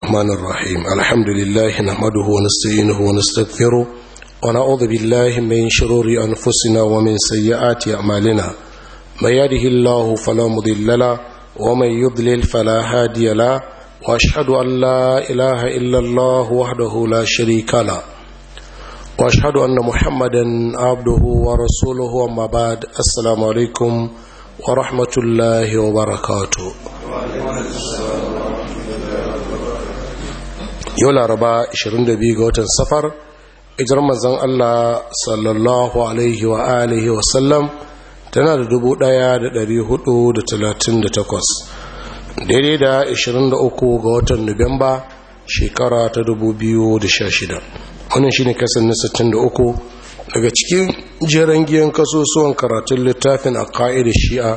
الرحمن الرحيم الحمد لله نحمده ونستعينه ونستغفره ونعوذ بالله من شرور أنفسنا ومن سيئات أعمالنا من يهده الله فلا مضل له ومن يضلل فلا هادي له وأشهد أن لا إله إلا الله وحده لا شريك له وأشهد أن محمدا عبده ورسوله أما بعد السلام عليكم ورحمة الله وبركاته. yau laraba 22 ga watan safar ijar manzan Allah sallallahu alaihi wa alihi wa sallam tana da 1438 daidai da 23 ga watan nuwamba shekara ta 2016. wannan shine kasan na 63 daga cikin jeren giyan kasusuwan karatun littafin aqaid shi'a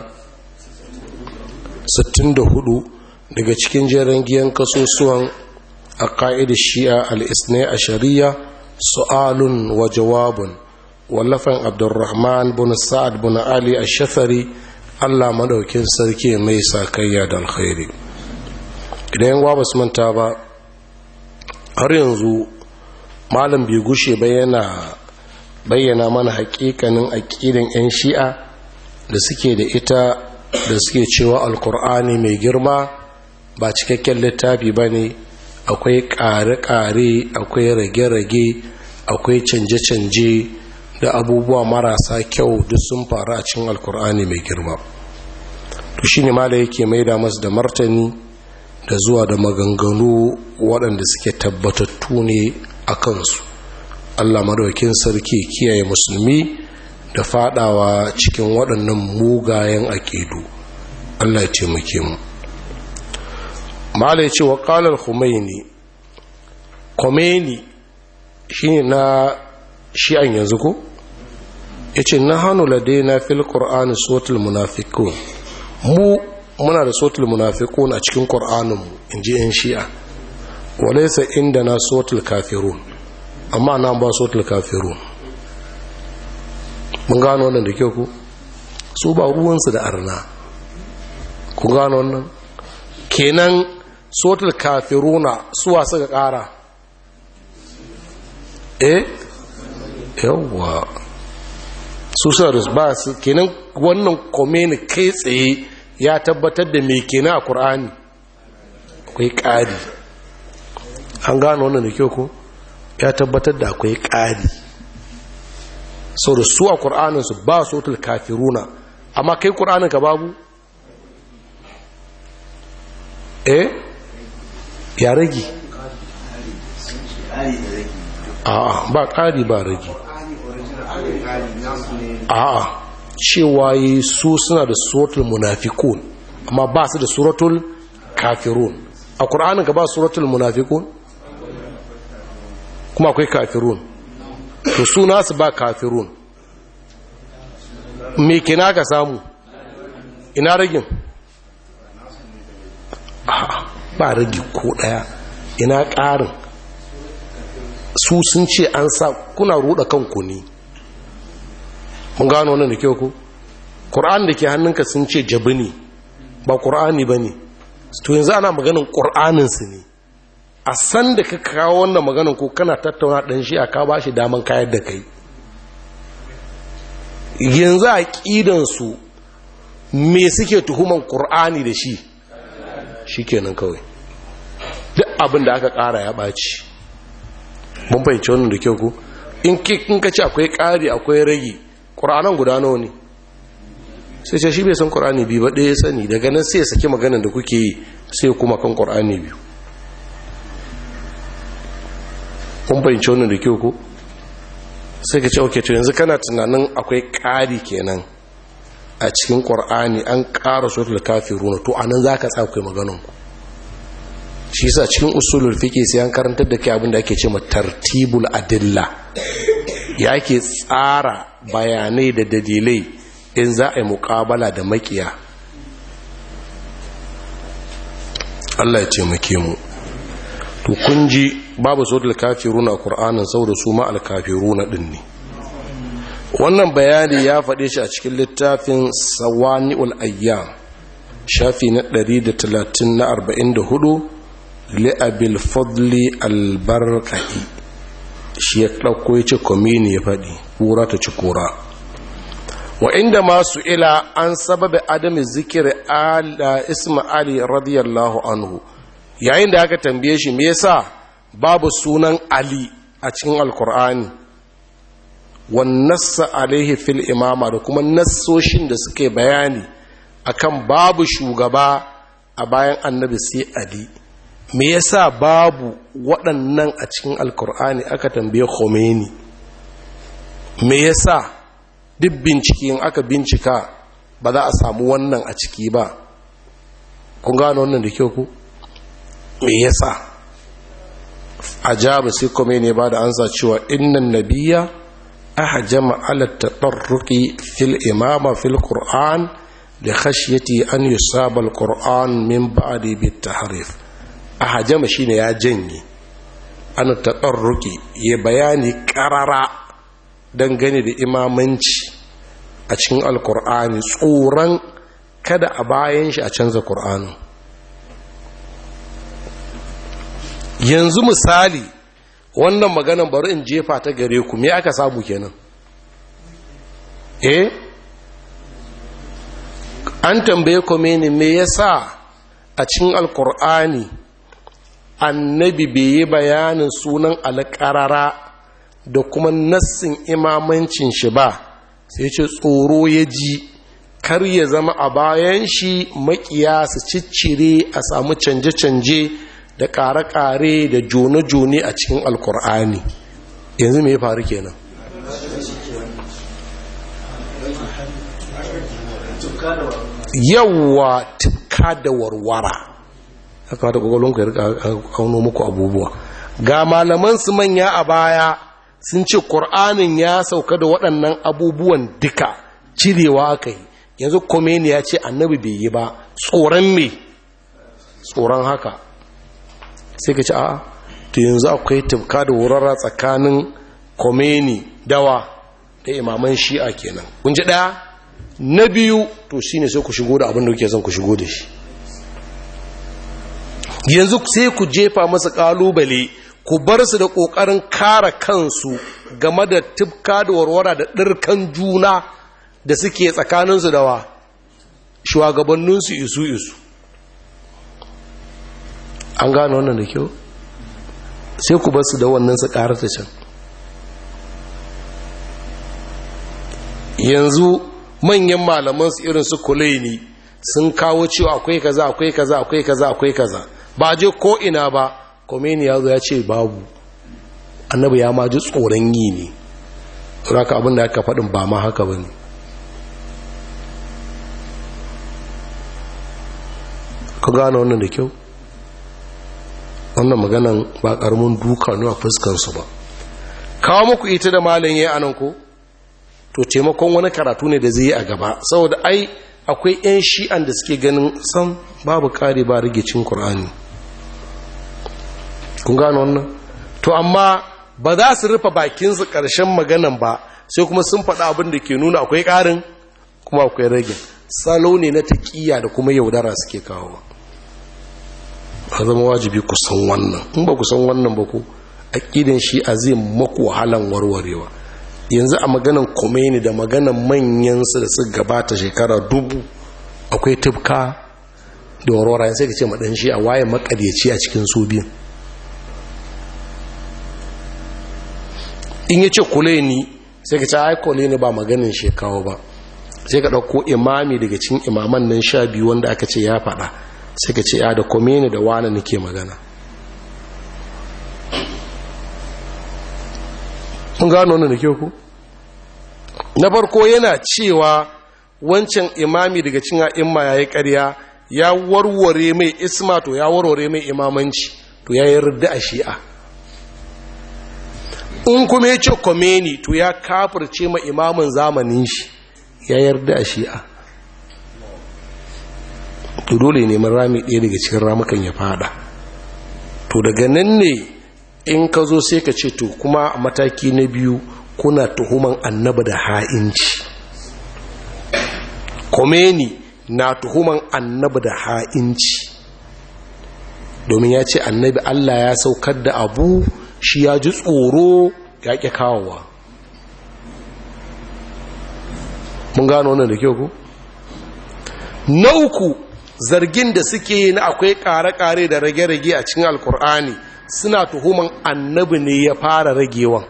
64 daga cikin jeren giyan kasusuwan aqaid shi'a al-isnai ashariya su'alun wa jawabun wallafan abdurrahman bin sa'ad bin ali ash-shafari Allah madaukin sarki mai sakayya da alkhairi. idan yan basu manta ba har yanzu malam bai gushe bayyana mana hakikanin aqidan yan shi'a da suke da ita da suke cewa alqur'ani mai girma ba cikakken littafi bane, akwai ƙare-ƙare, akwai rage-rage, akwai canje-canje da abubuwa marasa kyau duk sun faru a cikin alkur'ani mai girma. to shine ma da yake maida masu da martani da zuwa da maganganu waɗanda suke tabbatattu ne a kansu. Allah madaukakin sarki kiyaye musulmi da fadawa cikin waɗannan mugayen aƙidu. Allah ya taimake mu. mala ya ce wa ƙalar Khomeini shi ne na shi'an yanzu ko? ya ce na hannu lade na fil ƙor'ani sotul munafikun. muna da sotul munafikun a cikin ƙor'aninmu in ji yan shi'a, walaisa inda na sotul kafirun, amma na ba sotul kafirun. mun gano wannan da kyau ku? su ba ruwansu da arna. ku gano wannan? kenan sotul kafiruna suwa suka kara yawwa su suna da ba su kenan. wannan Khomeini kai tsaye ya tabbatar da mai kenan a Kur'ani akwai ƙari. an gano wannan da kyau ko? ya tabbatar da akwai ƙari sau da su a Kur'aninsu ba sotul kafiruna, amma kai Kur'anin ka babu ya rage? a'a ba ƙari ba rage. a'a cewa yi su suna da suratul munafikun amma ba su da suratul kafirun. a ƙur'anin ka ba suratul munafikun kuma akwai kafirun, to su nasu ba kafirun. me kina ka samu? ina ragin? ba ragi ko daya. ina ƙarin? su sun ce an sa kuna ruɗa kanku ne. mun gano wannan da kyau ku? ƙur'an da ke hannunka sun ce jabi ne ba ƙur'ani ba ne. to yanzu ana maganin ƙur'aninsu ne. a san da ka kawo wannan maganin ko kana tattauna ɗan shi a ka ba shi daman kayar da kai. yanzu a ƙidansu me suke tuhuman ƙur'ani da shi? shi kenan kawai duk abin da aka ƙara ya ɓaci. mun fahimci wannan da kyau ku? in ka ce akwai ƙari akwai ragi, ƙura'anan guda nawa ne? sai ce shi bai san ƙura'ani biyu ba ɗaya sani, daga nan sai ya saki maganin da kuke yi sai kuma kan ƙura'ani biyu. mun fahimci wannan da kyau ku? sai ka ce ok, to yanzu kana tunanin akwai ƙari kenan a cikin ƙur'ani, an ƙara suratul kafiruna, to anan za ka tsakwai maganinku. shi sa cikin usulul fiqh sai an karantar da kai abin da ake ce ma tartibul adilla, ya ake tsara bayanai da dalilai in za a yi muƙabala da makiya. Allah ya taimake mu. to kun ji babu suratul kafiruna a Qur'anin saboda su ma al-kafiruna din ne. wannan bayani ya faɗe shi a cikin littafin Sawani'ul Ayyam shafi na 130 na 44 li'abil fadli albarka'i shi ya ɗauko ya ce komini ya faɗi kura ta ci kura. Wa inda masu ila an sababe adamin zikiri ala isma ali radiyallahu anhu, yayin da aka tambaye shi me yasa babu sunan ali a cikin alkur'ani wan nassa alaihi fil imama da kuma nassoshin da suke bayani akan babu shugaba a bayan annabi sai ali, me yasa babu waɗannan a cikin alkur'ani aka tambaye Khomeini, me yasa duk binciken aka bincika ba za a samu wannan a ciki ba? kun gano wannan da kyau ku? Me yasa? ajaba sai Khomeini ba da ansa cewa innan nabiyya ahjama ala tatarruqi fil imama fil qur'an li khashyati an yusaba al qur'an min ba'di bit tahrif. Ahjama shine ya janye, an tatarruqi ya bayani qarara dangane da imamanci a cikin alqur'ani, tsoron kada a bayan shi a canza qur'ani. Yanzu misali wannan maganan bari in jefa ta gare ku, me aka samu kenan? An tambaye Khomeini me yasa a cikin alkur'ani annabi bai yi bayanin sunan alƙarara da kuma nassin imamancin shi ba, sai ce tsoro ya ji kar ya zama a bayan shi makiya su ciccire a samu canje-canje da ƙare-ƙare da jone-jone a cikin alkur'ani. Yanzu me ya faru kenan? Yawwa tufka da warwara. Haka da ƙwaƙwalonku ya rika auno muku abubuwa. Ga malaman su manya a baya sun ce ƙur'anin ya sauka da waɗannan abubuwan duka cirewa aka yi. Yanzu Khomeini ya ce annabi bai yi ba, tsoron me? Tsoron haka. Sai ka ce a to yanzu akwai tufka da wurara tsakanin Khomeini dawa da imaman shi'a kenan. Kun ji ɗaya? Na biyu to shine sai ku shigo da abin da kuke son ku shigo da shi. Yanzu sai ku jefa masa kalubale, ku bar su da kokarin kare kansu game da tufka da warwara da dirkan juna da suke tsakaninsu da wa shugabanninsu isu. An gano wannan da kyau? Sai ku basu da wannan su karata can. Yanzu manyan malaman su irin su Khomeini sun kawo cewa akwai kaza akwai kaza akwai kaza akwai kaza, ba je ko ina ba. Khomeini ya zo ya ce babu, annabi ya ma ji tsoron yi ne, raka abin da aka faɗin ba ma haka ba ne. ka gano wannan da kyau? Wannan maganan ba karamin duka ne a fuskansu ba. Kawo muku ita da malin yayi anan ko to taimakon wani karatu ne da zai yi a gaba, saboda ai akwai yan shi'an da suke ganin san babu kare ba rigicin Qur'ani. Kun gano wannan? To amma ba za su rufe bakin su karshen maganan ba, sai kuma sun faɗa abin da ke nuna akwai ƙarin kuma akwai rage. Salo ne na taqiya da kuma yaudara suke kawo. Ba zama wajibi ku san wannan. In ba ku san wannan ba ku aqidan shi azim maku wahalan warwarewa. Yanzu a maganan Khomeini da maganan manyan su da suka gabata shekara 1000 akwai tufka da warwara, sai ka ce madan shi a waye makadeci a cikin su biyu. In yace Khomeini sai ka ce ai Khomeini ba maganin shekawo ba, sai ka dauko imami daga cikin imaman nan 12 wanda aka ce ya faɗa, sai ka ce ya da Khomeini da wani nake magana. Mun gano wannan da kyau ku? Na farko yana cewa wancan imami daga cikin a'imma yayi ƙarya, ya warware mai isma, to ya warware mai imamanci, to ya yarda a shi'a. In kuma ya ce Khomeini to ya kafirce ma imamin zamanin shi, ya yarda a shi'a. To dole neman rami ɗaya daga cikin ramukan ya fada. To daga nan ne in ka zo sai ka ce to kuma a mataki na biyu kuna tuhuman annabi da ha'inci. Khomeini na tuhuman annabi da ha'inci. domin ya ce annabi Allah ya saukar da abu shi ya ji tsoro ya ƙi kawowa. mun gano wannan da kyau ku? Na uku, zargin da suke yi na akwai ƙare-ƙare da rage-rage a cikin alkur'ani suna tuhuman annabi ne ya fara ragewan.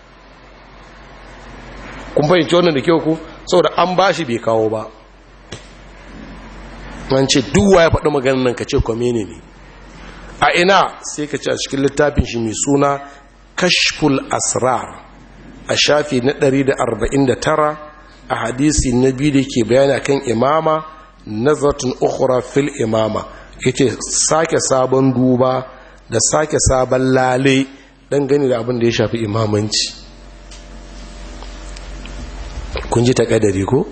kun fahimci wannan da kyau ku? saboda an ba shi bai kawo ba. an ce duwa ya faɗi maganin nan ka ce kwamene ne a ina sai ka ce a cikin littafin shi mai suna kashful asrar a shafi na 149 a hadisi na biyu da ke bayani kan imama nazartun ukhra fil imama yace sake sabon duba da sake sabon lale dan gani da abin da ya shafi imamanci. kun ji takadari ko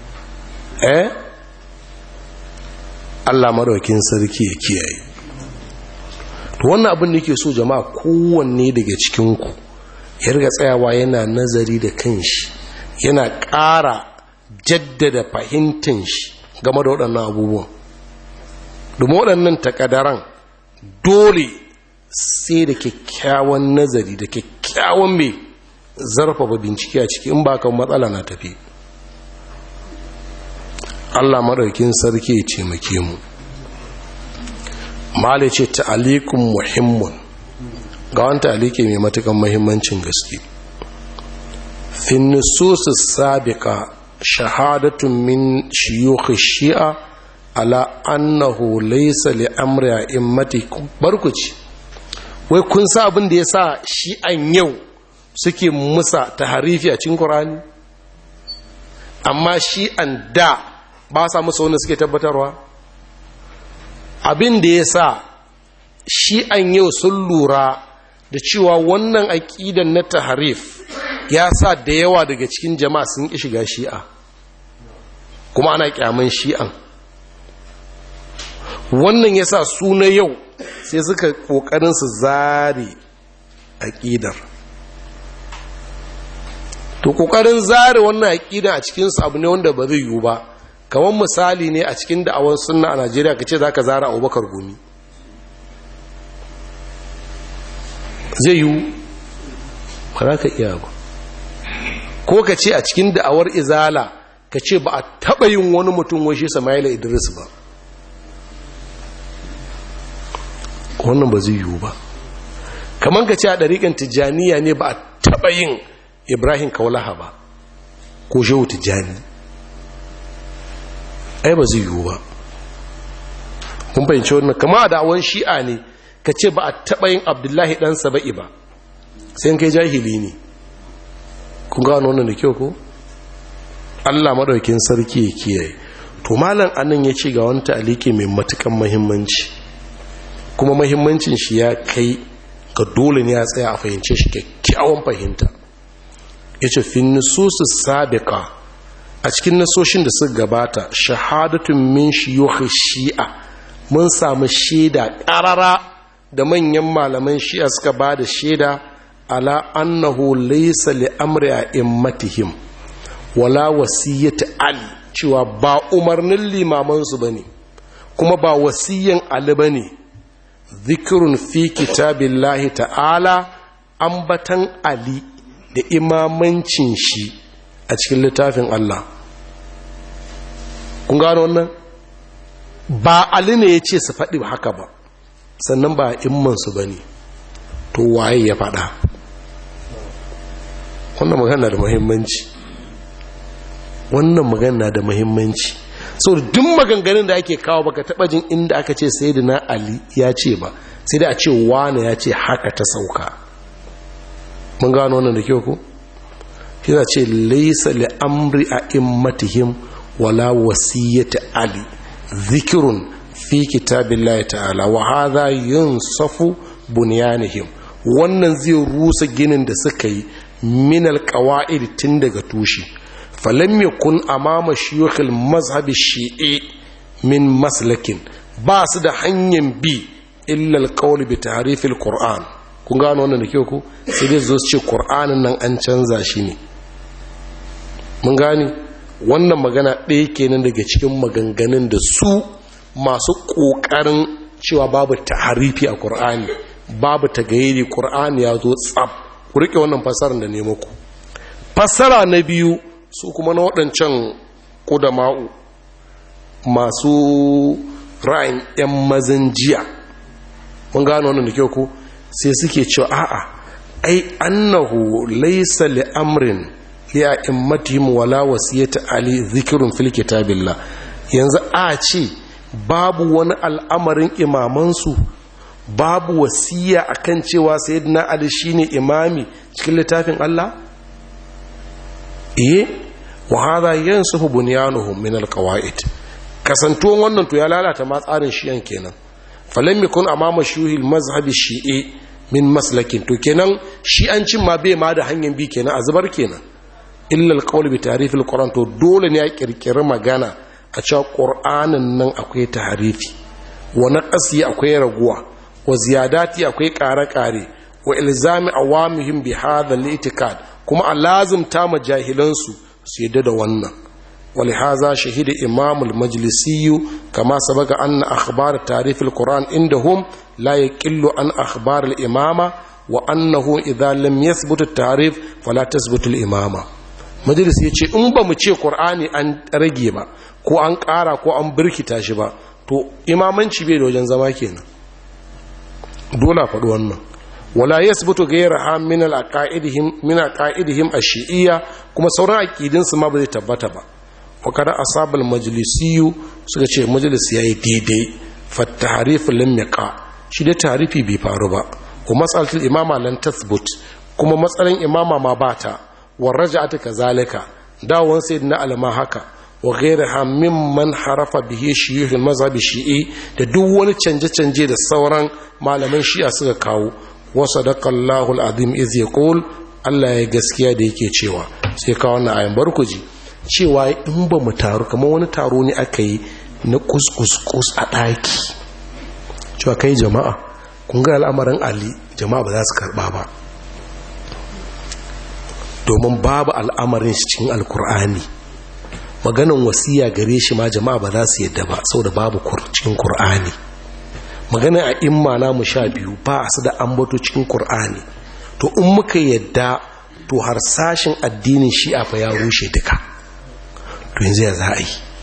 Allah madaukin sarki ya kiyaye. to wannan abin da yake so jama'a kowanne daga cikin ku ya riga tsayawa yana nazari da kanshi, yana ƙara jaddada fahimtar shi game da waɗannan abubuwan. domin waɗannan takadaran dole sai da kyakkyawan nazari da kyakkyawan mai zarfafa bincike a ciki, in ba kan matsala na tafi. Allah maɗaukin sarki ya ce muke mu. mali ce ta'alikun muhimmun, ga wani ta'aliki mai matukan muhimmancin gaske. fin nususus sabiqa shahadatun min shiyukh shi'a ala annahu laysa li amri a'immati. barkuci wai kun sa abin da yasa shi'an yau suke musa taharifi a cikin Qur'ani, amma shi'an da ba sa musu wanda suke tabbatarwa. abin da yasa shi'an yau sun lura da cewa wannan aqidan na taharif ya sa da yawa daga cikin jama'a sun ƙi shiga shi'a, kuma ana kyaman shi'an. wannan ya sa su na yau sai suka ƙoƙarin su zare aƙidar. to ƙoƙarin zare wannan aƙidan a cikinsu abu ne wanda ba zai yiwu ba. kamar misali ne a cikin da'awar sunna a Najeriya ka ce za ka zara Abubakar Gumi, zai yiwu ba za ka iya ba. ko ka ce a cikin da'awar izala ka ce ba a taɓa yin wani mutum wai shi Sama'ila Idris ba, wannan ba zai yiwu ba. kamar ka ce a ɗariƙan Tijjaniya ne ba a taɓa yin Ibrahim Kaulaha ba ko Shehu Tijjani, ai ba zai yiwu ba. kun fahimci wannan? kama a da'awar shi'a ne ka ce ba a taɓa yin Abdullahi ɗan Saba'i ba, sai kai jahili ne. kun gano wannan da kyau ko? Allah madaukin sarki ya kiyaye. to malam anan ya ce ga wani ta'aliki mai matukan muhimmanci, kuma muhimmancin shi ya kai ga dole ne ya tsaya a fahimce shi kyakkyawan fahimta. yace fi nususus sabiqa, a cikin nasoshin da suka gabata, shahadatun min shuyukh shi'a, mun samu shaida ƙarara da manyan malaman shi'a suka ba da shaida ala annahu laysa li amri a'immatihim wala wasiyyati ali, cewa ba umarnin limaman su bane kuma ba wasiyyan ali bane. zikrun fi kitabillahi ta'ala, ambatan ali da imamancin shi a cikin littafin Allah. kun gano wannan? ba ali ne ya ce su faɗi haka ba, sannan ba immansu ba ne. to waye ya faɗa? wannan magana da muhimmanci, wannan magana da muhimmanci. so duk maganganun da ake kawo baka taɓa jin inda aka ce sayyidina ali ya ce ba, sai da a ce wane ya ce haka ta sauka. mun gano wannan da kyau ko? shi za ce laysa li amri a'immatihim wala wasiyyati ali zikirun fi kitabillahi ta'ala wa hadha yunsafu bunyanihim. wannan zai rusa ginin da suka yi min alqawaid tun daga tushe. falam yakun amama shuyukh almazhab shi'i min maslakin, ba su da hanyar bi illa alqawl bi tahrif alquran. kun gano wannan da kyau ko? sai dai zo su ce qur'anin nan an canza shi ne. mun gane wannan magana ɗaya kenan daga cikin maganganun da su masu ƙoƙarin cewa babu taharifi a Qur'ani, babu tagayyiri, Qur'ani ya zo tsab. Ku rike wannan fasarar da ne muku. Fasara na biyu su kuma na waɗancan ƙudama'u masu ra'ayin 'yan mazan jiya, mun gano wannan da kyau ku, sai suke cewa a'a ai annahu laysa li amrin li a'immatihim wala wasiyata ali dhikrun fil kitabillah. Yanzu a ce babu wani al'amarin imamansu, babu wasiya akan cewa sayyidina ali shine imami cikin littafin Allah. Wa hadha yansuhu bunyanuhum min alqawaid. Kasantuwan wannan to ya lalata ma tsarin shiyan kenan. Falam yakun amama shuhil mazhabi shi'i min maslakin, to kenan shi'ancin ma bai ma da hanyar bi kenan, a zubar kenan. Illa alqawl bi ta'rif alquran, to dole ne ya kirkiri magana a cewa qur'anin nan akwai tahrifi, wa naqasi akwai raguwa, wa ziyadati akwai kare-kare, wa ilzami awamihim bi hadha al-i'tiqad, kuma a lazimta ma jahilansu su yadda da wannan. ولهذا شهد إمام المجلسي كما سبق أن أخبار تعريف القرآن عندهم لا يقل عن أخبار الإمامة، وأنه إذا لم يثبت التعريف فلا تثبت الإمامة. مجلس يجي إن بمشي قرآني أن رجيبا كو أن قارا كو أن بركي تاشبا تو إمامان شبيه وجن زماكينا دولا فدوانا. ولا يثبت غيرها من عقائدهم الشيئية، كما سورا عقيدين سما بذي تبتبا. wakada asabal majlisiyu suka ce majalis yayi daidai fa tahrif lam yaqa, shi da tarifi bai faru ba. Wa mas'alatul imama lan tathbut, kuma matsalan imama ma bata. Wa raja'at kazalika, dawon sayyidina alma haka. Wa ghayraha mimman harafa bihi shuyukh al-mazhab shi'i, da duk wani canje-canje da sauran malaman shi'a suka kawo. Wa sadaqallahu al-azim iz yaqul, Allah ya gaskiya da yake cewa. Sai ka wannan ayan barkuji cewa in ba mu taru kamar wani taro ne aka yi na kuskus a ɗaki, cewa kai jama'a kun ga al'amarin Ali, jama'a ba za su karɓa ba domin babu al'amarin shi cikin alkur'ani. Maganan wasiya gare shi ma jama'a ba za su yadda ba saboda babu cikin kur'ani. Maganan a imma na mu 12 ba su da ambato cikin kur'ani. To in muka yadda to harsashin addinin shi'a fa ya rushe duka. To yanzu ya za a yi,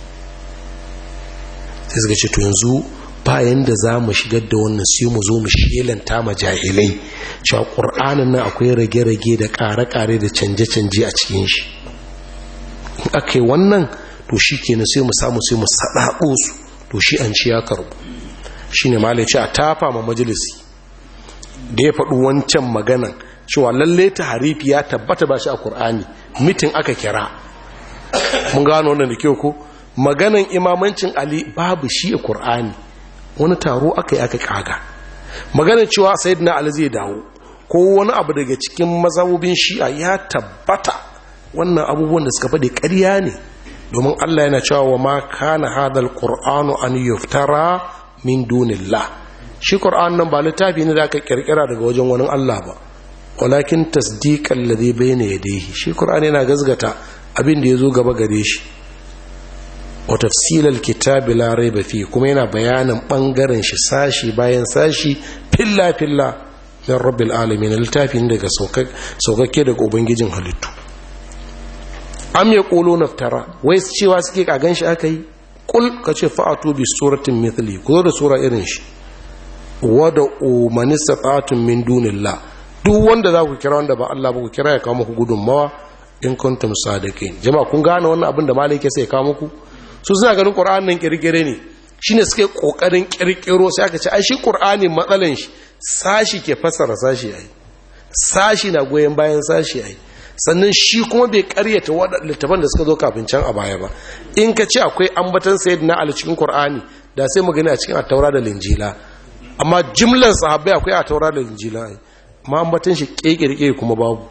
sai suka ce to yanzu bayan da za mu shigar da wannan sai mu zo mu shelanta ma jahilai cewa ƙur'anin nan akwai rage-rage da ƙare-ƙare da canje-canje a cikin shi. In aka yi wannan to shi kenan sai mu samu sai mu saɗaɓo su, to shi an ci ya karbu. Shi ne malai ce a tafa ma majalisi da ya faɗi wancan maganan cewa lallai ta harifi ya tabbata ba shi a ƙur'ani, mitin aka kira. Mun gano wannan da kyau ko maganan imamancin Ali babu shi a Qur'ani, wani taro aka yi aka kaga. Maganan cewa sayyidina Ali zai dawo ko wani abu daga cikin mazhabubin Shi'a ya tabbata, wannan abubuwan da suka faɗi ƙarya ne, domin Allah yana cewa wa ma kana hadal qur'anu an yuftara min dunillah. Shi Qur'an nan ba littafi ne da aka kirkira daga wajen wani Allah ba, walakin tasdiqal ladhi bayna yadayhi. Shi Qur'an yana gazgata abin da ya zo gaba gare shi. Wa tafsilal kitabi la raiba fi, kuma yana bayanin bangaren shi sashi bayan sashi filla filla min rabbil alamin, littafin daga saukakke daga ubangijin halittu. Am yaqulu naftara, wai cewa suke kagan shi aka yi. Kul kace fa'atu bi suratin mithli, ko da sura irin shi. Wada man istata'tum min dunillah, duk wanda za ku kira wanda ba Allah ba ku kira ya kawo muku gudunmawa in kuntum sadiqin. Jama'a kun gane wannan abin da malai yake sai kawo muku? Su suna ganin Qur'anin nan kirkire ne, shine suke kokarin kirkiro, sai aka ce ai shi Qur'ani matsalan shi sashi ke fassara sashi ai, sashi na goyen bayan sashi ai, sannan shi kuma bai karyata wadannan littafan da suka zo kafin can a baya ba. In ka ce akwai ambatan sayyidina Ali cikin Qur'ani, da sai mu gani a cikin at-Taura da Injila, amma jimlan sahabbai akwai at-Taura da Injila ai, amma ambatan shi kekirke kuma babu.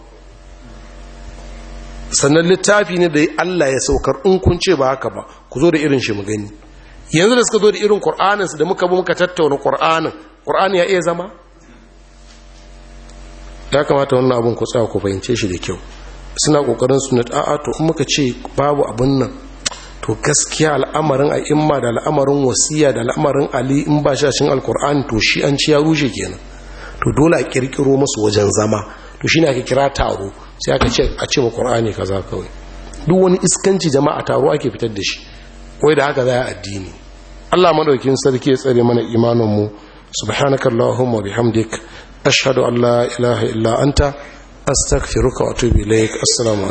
Sannan littafi ne da Allah ya saukar, in kun ce ba haka ba ku zo da irin shi mu gani. Yanzu da suka zo da irin Qur'anin su da muka tattauna Qur'ani ya iya zama? Ya kamata wannan abun ku tsaya ku fahimce shi da kyau. Suna kokarin su na a'a to in muka ce babu abun nan to gaskiya al'amarin a'imma da al'amarin wasiya da al'amarin ali in ba shashin alkur'ani to shi an ci ya rushe kenan. To dole a kirkiro musu wajen zama, to shine ake kira taro, sai aka ce a ce ma qur'ani kaza kawai. Duk wani iskanci jama'a taro ake fitar da shi, wai da haka za a addini. Allah madaukin sarki ya tsare mana imanin mu. Subhanakallahumma bihamdik ashhadu an la ilaha illa anta astaghfiruka wa atubu ilaik. Assalamu